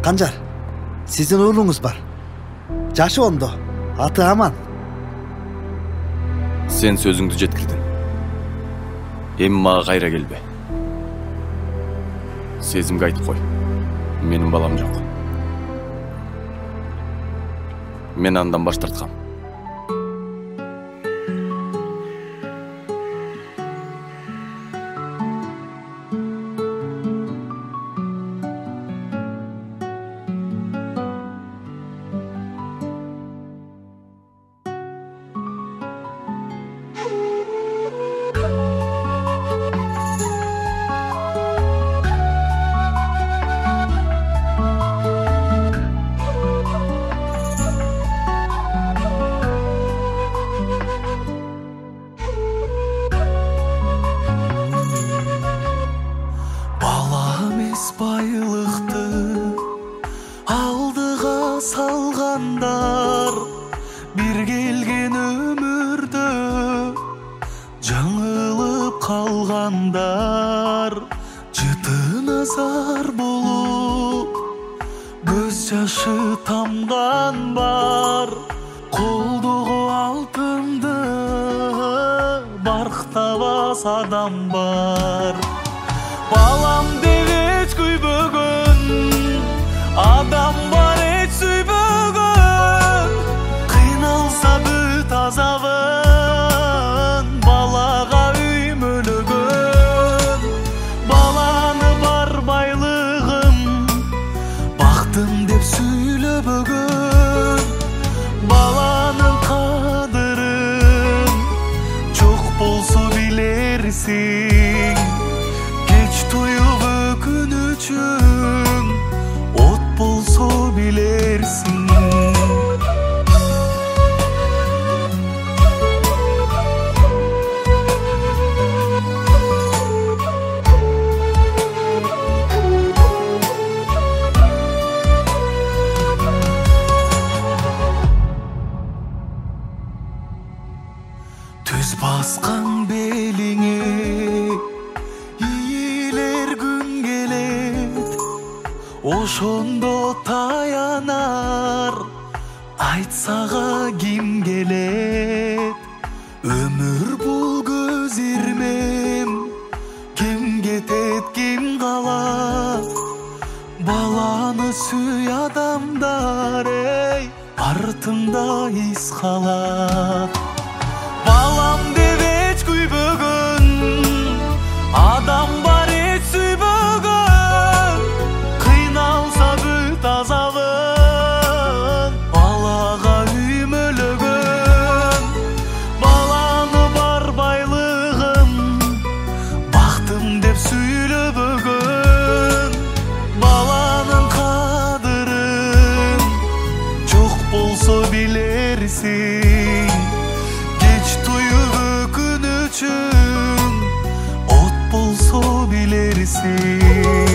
Канжар, сиздин уулуңуз бар. Жашоондо, аты аман. Сен сөзүңдү жеткирдиң. Эми мага кайра келбе. Сезимге айтып кой. Менин балам жок. Мен андан баш тарткам. Байлықты алдыға салғандар, бір келген өмірді жаңылып қалғандар, жыты назар болып көз жашы тамған бар, қолдығы алтынды барықтабас адам бар. Балам адам бар эч сүйбөгөн, кыйналса бүт азабын, балага үй мөлөгөн. Баланы бар байлыгым, бактым деп сүйлөбөгөн. Баланын кадырын жок болсо билерсиң, кеч туюп өкүнүчүң болсо билерсиң. Түз баскан белиңе ийилер күн келет, ошондо таянар, айтсага ким келет. Өмүр бул көз ирмем, ким кетет ким калат. Баланы сүй адамдар, эй, артында из калат. Балам деп эч күйбөгөн, адам бар эч сүйбөгөн, кыйналса бүт азабын, балага үй мөлөгөн. Баланы бар байлыгым, бактым деп сүйлөбөгөн. Баланын кадырын жок болсо билерсиң, кеч туюп өкүнүчүң от болсо билерсиң.